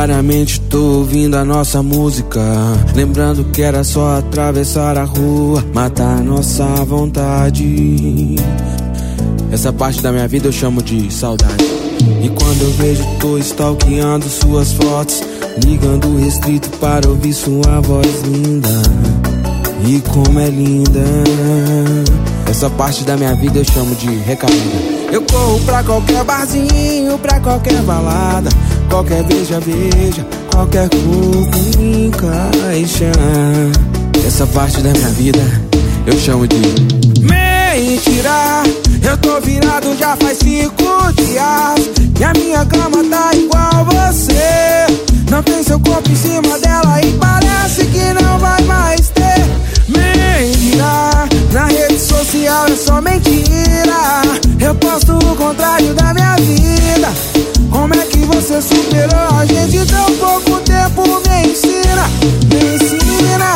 Diariamente tô ouvindo a nossa música, lembrando que era só atravessar a rua, matar a nossa vontade. Essa parte da minha vida eu chamo de saudade. E quando eu vejo, tô stalkeando suas fotos, ligando o restrito para ouvir sua voz linda. E como é linda. Essa parte da minha vida eu chamo de recaída. Eu corro pra qualquer barzinho, pra qualquer balada, qualquer beija-beija, qualquer corpo encaixa. Essa parte da minha vida eu chamo de mentira. Eu tô virado já faz 5 dias e a minha cama tá igual você. Não tem seu corpo em cima dela e parece que não vai mais ter. Mentira, na rede social é só mentira. Eu posto o contrário da minha vida. Como é que você superou a gente em tão pouco tempo? Me ensina, me ensina.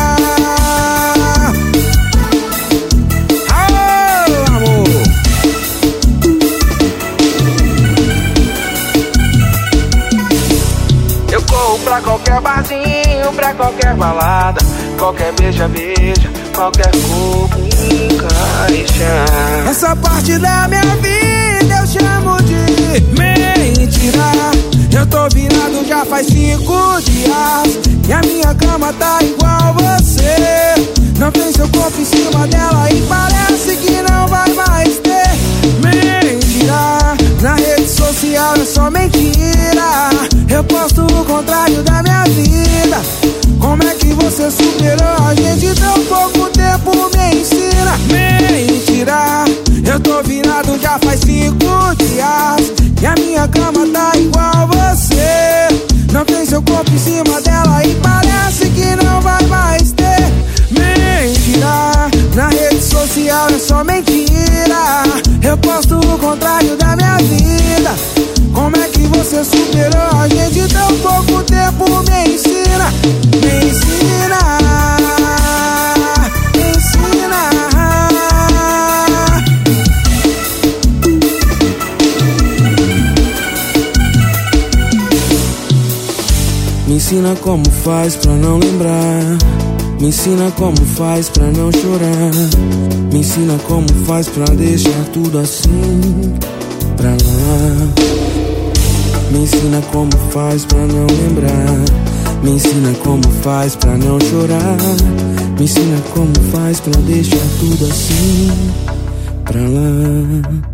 Oh, amor. Eu corro pra qualquer barzinho, pra qualquer balada, qualquer beija-beija, qualquer corpo encaixa. Essa parte da minha vida eu chamo de mentira. Eu tô virado já faz 5 dias e a minha cama tá igual você. Não tem seu corpo em cima dela e parece que não vai mais ter. Mentira, na rede social é só mentira. Eu posto o contrário da minha vida. Como é que você superou a gente em tão pouco tempo? Me ensina. Mentira, eu tô virado já faz 5 dias e a minha cama tá igual você. Não tem seu corpo em cima dela e parece que não vai mais ter. Mentira, na rede social é só mentira. Eu posto o contrário da minha vida. Como é que você superou a gente em tão pouco tempo? Me ensina, me ensina, me ensina. Me ensina como faz pra não lembrar. Me ensina como faz pra não chorar. Me ensina como faz pra deixar tudo assim pra lá. Me ensina como faz pra não lembrar. Me ensina como faz pra não chorar. Me ensina como faz pra deixar tudo assim pra lá.